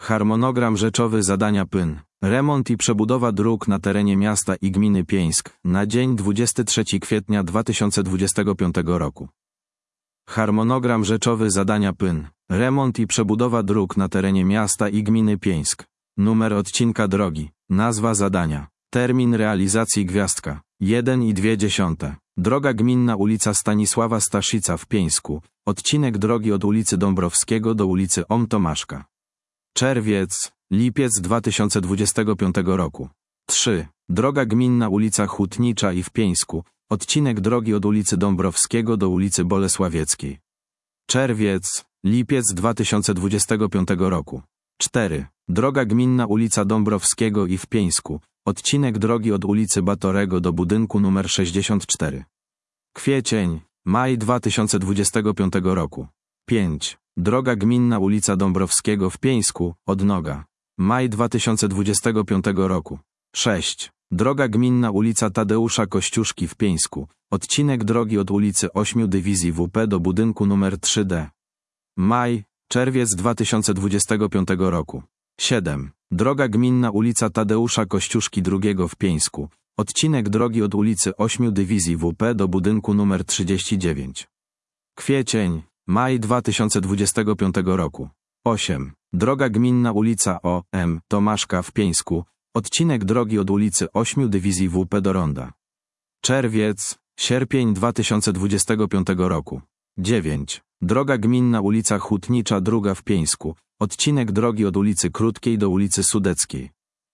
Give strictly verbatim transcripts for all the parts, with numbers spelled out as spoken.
Harmonogram rzeczowy zadania P Y N. Remont i przebudowa dróg na terenie miasta i gminy Pieńsk na dzień dwudziestego trzeciego kwietnia dwa tysiące dwudziestego piątego roku. Harmonogram rzeczowy zadania P Y N. Remont i przebudowa dróg na terenie miasta i gminy Pieńsk. Numer odcinka drogi. Nazwa zadania. Termin realizacji gwiazdka. jeden i dwie dziesiąte. Droga gminna ulica Stanisława Staszica w Pieńsku. Odcinek drogi od ulicy Dąbrowskiego do ulicy Om Tomaszka. Czerwiec, lipiec dwa tysiące dwudziestego piątego roku. trzy. Droga gminna ulica Hutnicza i w Pieńsku. Odcinek drogi od ulicy Dąbrowskiego do ulicy Bolesławieckiej. Czerwiec, lipiec dwa tysiące dwudziestego piątego roku. cztery. Droga gminna ulica Dąbrowskiego i w Pieńsku. Odcinek drogi od ulicy Batorego do budynku numer sześćdziesiąt cztery. Kwiecień, maj dwa tysiące dwudziestego piątego roku. pięć. Droga gminna ulica Dąbrowskiego w Pieńsku, Odnoga. Maj dwa tysiące dwudziestego piątego roku. sześć. Droga gminna ulica Tadeusza Kościuszki w Pieńsku. Odcinek drogi od ulicy ośmiu Dywizji W P do budynku numer trzy D. Maj, czerwiec dwa tysiące dwudziestego piątego roku. siedem. Droga gminna ulica Tadeusza Kościuszki drugiego w Pieńsku. Odcinek drogi od ulicy ośmiu Dywizji W P do budynku numer trzydzieści dziewięć. Kwiecień, maj dwa tysiące dwudziestego piątego roku. osiem. Droga gminna ulica O M Tomaszka w Pieńsku. Odcinek drogi od ulicy ośmiu Dywizji W P do Ronda. Czerwiec, sierpień dwa tysiące dwudziestego piątego roku. dziewięć. Droga gminna ulica Hutnicza druga w Pieńsku. Odcinek drogi od ulicy Krótkiej do ulicy Sudeckiej.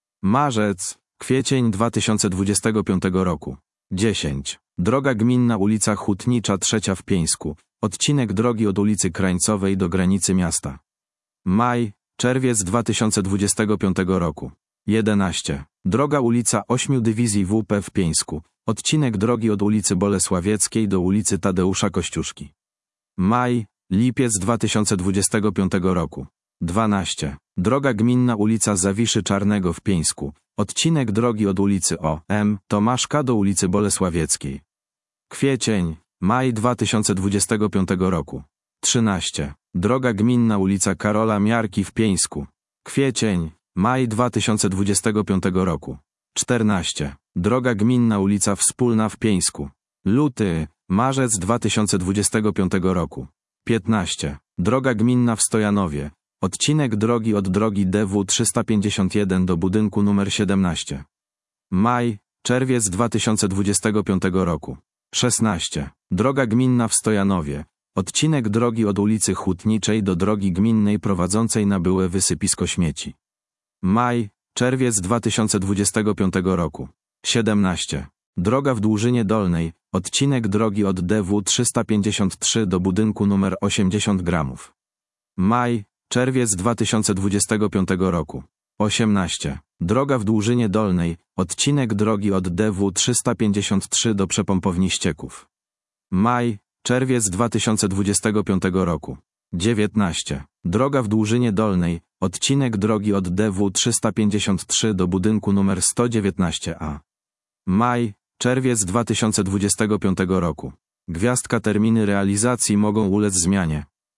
Marzec, kwiecień dwa tysiące dwudziestego piątego roku. dziesięć. Droga gminna ulica Hutnicza trzecia w Pieńsku. Odcinek drogi od ulicy Krańcowej do granicy miasta. Maj, czerwiec dwa tysiące dwudziestego piątego roku. jedenaście. Droga ulica ośmiu Dywizji W P w Pieńsku. Odcinek drogi od ulicy Bolesławieckiej do ulicy Tadeusza Kościuszki. Maj, lipiec dwa tysiące dwudziestego piątego roku. dwanaście. Droga gminna ulica Zawiszy Czarnego w Pieńsku. Odcinek drogi od ulicy O M Tomaszka do ulicy Bolesławieckiej. Kwiecień, maj dwa tysiące dwudziestego piątego roku. trzynaście. Droga gminna ulica Karola Miarki w Pieńsku. Kwiecień, maj dwa tysiące dwudziestego piątego roku. czternaście. Droga gminna ulica Wspólna w Pieńsku. Luty, marzec dwa tysiące dwudziestego piątego roku. piętnaście. Droga gminna w Stojanowie. Odcinek drogi od drogi D W trzysta pięćdziesiąt jeden do budynku numer siedemnaście. Maj, czerwiec dwa tysiące dwudziestego piątego roku. szesnaście. Droga gminna w Stojanowie. Odcinek drogi od ulicy Hutniczej do drogi gminnej prowadzącej na byłe wysypisko śmieci. Maj, czerwiec dwa tysiące dwudziestego piątego roku. siedemnaście. Droga w Dłużynie Dolnej. Odcinek drogi od D W trzysta pięćdziesiąt trzy do budynku numer osiemdziesiąt gramów. Maj, czerwiec dwa tysiące dwudziestego piątego roku. osiemnaście. Droga w Dłużynie Dolnej. Odcinek drogi od D W trzysta pięćdziesiąt trzy do przepompowni ścieków. Maj, czerwiec dwa tysiące dwudziestego piątego roku. dziewiętnaście. Droga w Dłużynie Dolnej. Odcinek drogi od D W trzysta pięćdziesiąt trzy do budynku numer sto dziewiętnaście A. Maj, czerwiec dwa tysiące dwudziestego piątego roku. Gwiazdka terminy realizacji mogą ulec zmianie.